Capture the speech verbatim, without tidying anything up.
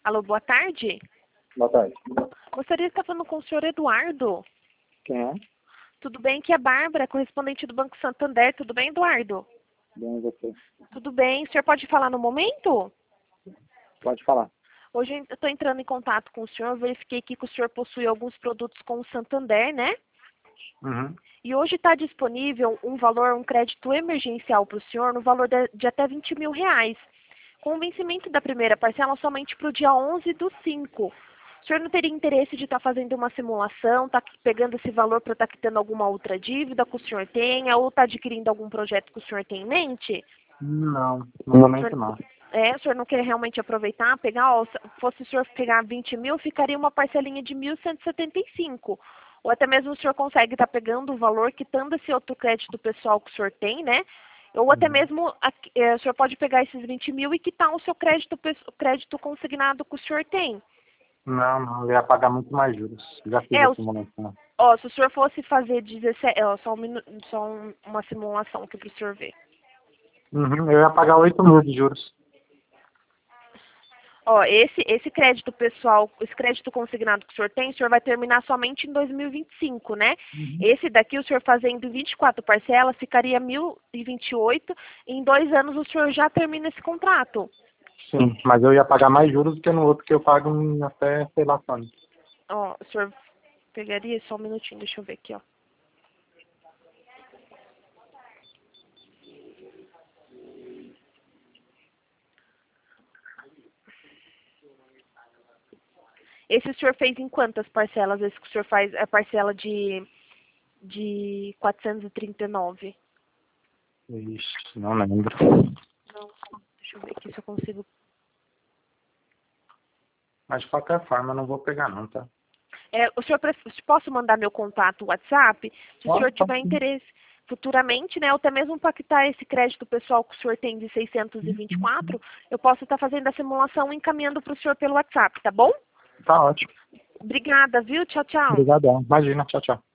Alô, boa tarde. Boa tarde. Gostaria de estar falando com o senhor Eduardo. Quem é? Tudo bem? Aqui é a Bárbara, correspondente do Banco Santander. Tudo bem, Eduardo? Bem, você. Tudo bem. O senhor pode falar no momento? Pode falar. Hoje eu estou entrando em contato com o senhor. Verifiquei aqui que o senhor possui alguns produtos com o Santander, né? Uhum. E hoje está disponível um valor, um crédito emergencial para o senhor no valor de, de até vinte mil reais. Com o vencimento da primeira parcela somente para o dia onze do cinco. O senhor não teria interesse de estar fazendo uma simulação, estar pegando esse valor para estar quitando alguma outra dívida que o senhor tenha, ou estar adquirindo algum projeto que o senhor tem em mente? Não, no momento não. É, o senhor não quer realmente aproveitar, pegar, ó, se fosse o senhor pegar vinte mil, ficaria uma parcelinha de mil cento e setenta e cinco. Ou até mesmo o senhor consegue estar pegando o valor, quitando esse outro crédito pessoal que o senhor tem, né? Ou até mesmo é, o senhor pode pegar esses vinte mil e quitar o seu crédito, o crédito consignado que o senhor tem. Não, não, eu ia pagar muito mais juros. Já fiz É, a o, simulação. ó, se o senhor fosse fazer dezessete, ó, só, um minu, só um, uma simulação aqui para o senhor ver. Uhum, eu ia pagar oito mil de juros. Ó, esse, esse crédito pessoal, esse crédito consignado que o senhor tem, o senhor vai terminar somente em dois mil e vinte e cinco, né? Uhum. Esse daqui, o senhor fazendo em vinte e quatro parcelas, ficaria mil e vinte e oito. Em dois anos, o senhor já termina esse contrato. Sim, mas eu ia pagar mais juros do que no outro que eu pago em até, sei lá quando. Ó, o senhor pegaria só um minutinho, deixa eu ver aqui, ó. Esse o senhor fez em quantas parcelas? Esse que o senhor faz é a parcela de, de quatrocentos e trinta e nove. Ixi, não lembro. Não, deixa eu ver aqui se eu consigo. Mas de qualquer forma eu não vou pegar não, tá? É, o senhor pref- posso mandar meu contato WhatsApp? Se o Pode, senhor pode tiver sim. interesse futuramente, né, ou até mesmo para quitar esse crédito pessoal que o senhor tem de seiscentos e vinte e quatro, eu posso estar fazendo a simulação e encaminhando para o senhor pelo WhatsApp, tá bom? Tá ótimo. Obrigada, viu? Tchau, tchau. Obrigadão. Imagina, tchau, tchau.